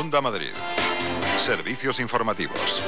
Onda Madrid. Servicios informativos.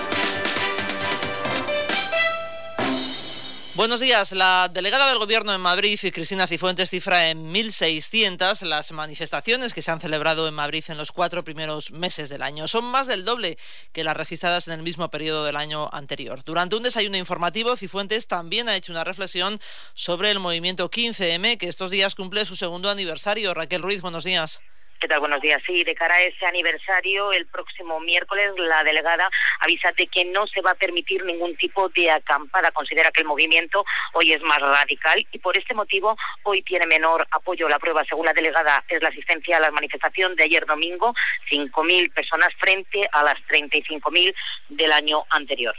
Buenos días. La delegada del Gobierno en Madrid, Cristina Cifuentes, cifra en 1.600 las manifestaciones que se han celebrado en Madrid en los 4 primeros meses del año. Son más del doble que las registradas en el mismo periodo del año anterior. Durante un desayuno informativo, Cifuentes también ha hecho una reflexión sobre el movimiento 15M, que estos días cumple su segundo aniversario. Raquel Ruiz, buenos días. ¿Qué tal? Buenos días. Sí, de cara a ese aniversario, el próximo miércoles, la delegada avisa de que no se va a permitir ningún tipo de acampada. Considera que el movimiento hoy es más radical y por este motivo hoy tiene menor apoyo. La prueba, según la delegada, es la asistencia a la manifestación de ayer domingo, 5.000 personas frente a las 35.000 del año anterior.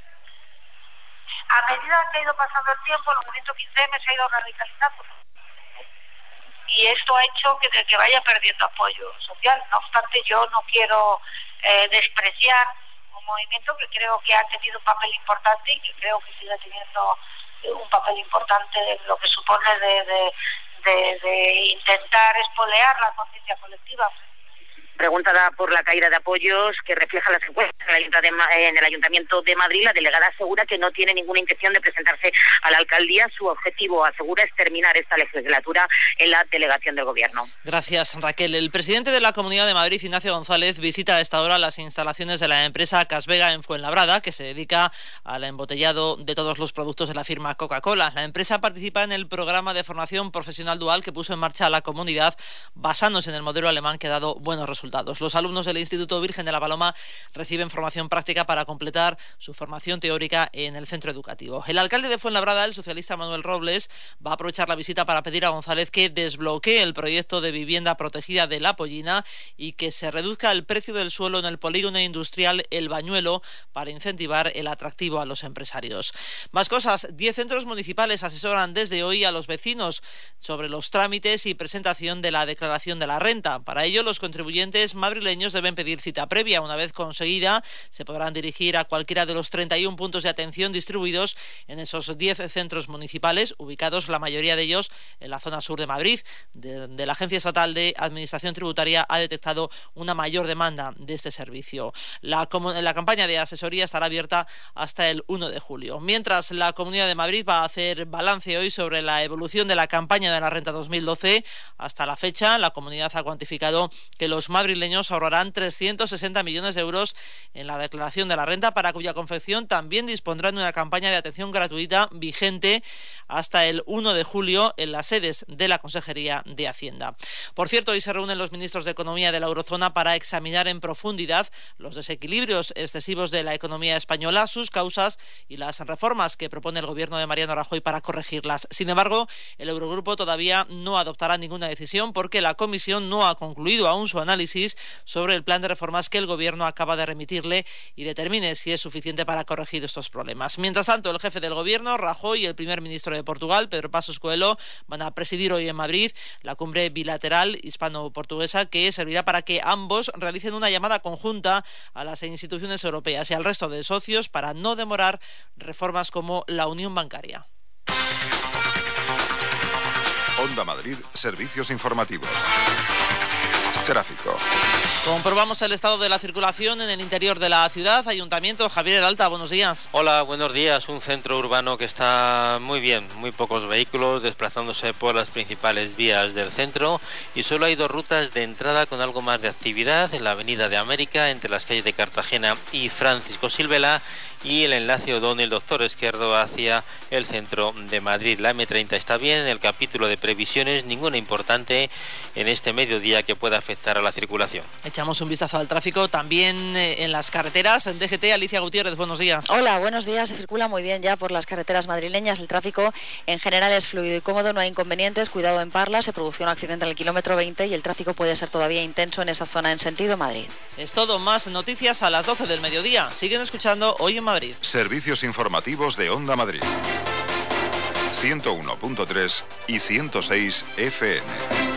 A medida que ha ido pasando el tiempo, el movimiento 15M se ha ido radicalizando. Y esto ha hecho que vaya perdiendo apoyo social. No obstante, yo no quiero despreciar un movimiento que creo que ha tenido un papel importante y que creo que sigue teniendo un papel importante en lo que supone de intentar espolear la conciencia colectiva. Preguntada por la caída de apoyos que refleja las encuestas en el Ayuntamiento de Madrid, la delegada asegura que no tiene ninguna intención de presentarse a la alcaldía. Su objetivo, asegura, es terminar esta legislatura en la delegación del Gobierno. Gracias, Raquel. El presidente de la Comunidad de Madrid, Ignacio González, visita a esta hora las instalaciones de la empresa Casvega en Fuenlabrada, que se dedica al embotellado de todos los productos de la firma Coca-Cola. La empresa participa en el programa de formación profesional dual que puso en marcha la comunidad, basándose en el modelo alemán que ha dado buenos resultados. Los alumnos del Instituto Virgen de la Paloma reciben formación práctica para completar su formación teórica en el centro educativo. El alcalde de Fuenlabrada, el socialista Manuel Robles, va a aprovechar la visita para pedir a González que desbloquee el proyecto de vivienda protegida de La Pollina y que se reduzca el precio del suelo en el polígono industrial El Bañuelo para incentivar el atractivo a los empresarios. Más cosas. 10 centros municipales asesoran desde hoy a los vecinos sobre los trámites y presentación de la declaración de la renta. Para ello, los contribuyentes madrileños deben pedir cita previa. Una vez conseguida, se podrán dirigir a cualquiera de los 31 puntos de atención distribuidos en esos 10 centros municipales, ubicados la mayoría de ellos en la zona sur de Madrid. De la Agencia Estatal de Administración Tributaria ha detectado una mayor demanda de este servicio. La campaña de asesoría estará abierta hasta el 1 de julio. Mientras, la Comunidad de Madrid va a hacer balance hoy sobre la evolución de la campaña de la Renta 2012. Hasta la fecha, la comunidad ha cuantificado que los madrileños ahorrarán 360 millones de euros en la declaración de la renta, para cuya confección también dispondrán de una campaña de atención gratuita vigente hasta el 1 de julio en las sedes de la Consejería de Hacienda. Por cierto, hoy se reúnen los ministros de Economía de la Eurozona para examinar en profundidad los desequilibrios excesivos de la economía española, sus causas y las reformas que propone el gobierno de Mariano Rajoy para corregirlas. Sin embargo, el Eurogrupo todavía no adoptará ninguna decisión porque la Comisión no ha concluido aún su análisis sobre el plan de reformas que el Gobierno acaba de remitirle y determine si es suficiente para corregir estos problemas. Mientras tanto, el jefe del Gobierno, Rajoy, y el primer ministro de Portugal, Pedro Passos Coelho, van a presidir hoy en Madrid la cumbre bilateral hispano-portuguesa, que servirá para que ambos realicen una llamada conjunta a las instituciones europeas y al resto de socios para no demorar reformas como la unión bancaria. Onda Madrid, servicios informativos. Tráfico. Comprobamos el estado de la circulación en el interior de la ciudad. Ayuntamiento, Javier Heralta, buenos días. Hola, buenos días. Un centro urbano que está muy bien, muy pocos vehículos desplazándose por las principales vías del centro y solo hay 2 rutas de entrada con algo más de actividad en la Avenida de América, entre las calles de Cartagena y Francisco Silvela, y el enlace O'Donnell Doctor Esquerdo hacia el centro de Madrid. La M30 está bien. En el capítulo de previsiones, ninguna importante en este mediodía que pueda afectar a la circulación. Echamos un vistazo al tráfico también en las carreteras. En DGT, Alicia Gutiérrez, buenos días. Hola, buenos días. Se circula muy bien ya por las carreteras madrileñas. El tráfico en general es fluido y cómodo, no hay inconvenientes. Cuidado en Parla, se produjo un accidente en el kilómetro 20 y el tráfico puede ser todavía intenso en esa zona en sentido Madrid. Es todo. Más noticias a las 12 del mediodía. Siguen escuchando Hoy en Madrid. Servicios informativos de Onda Madrid. 101.3 y 106 FM.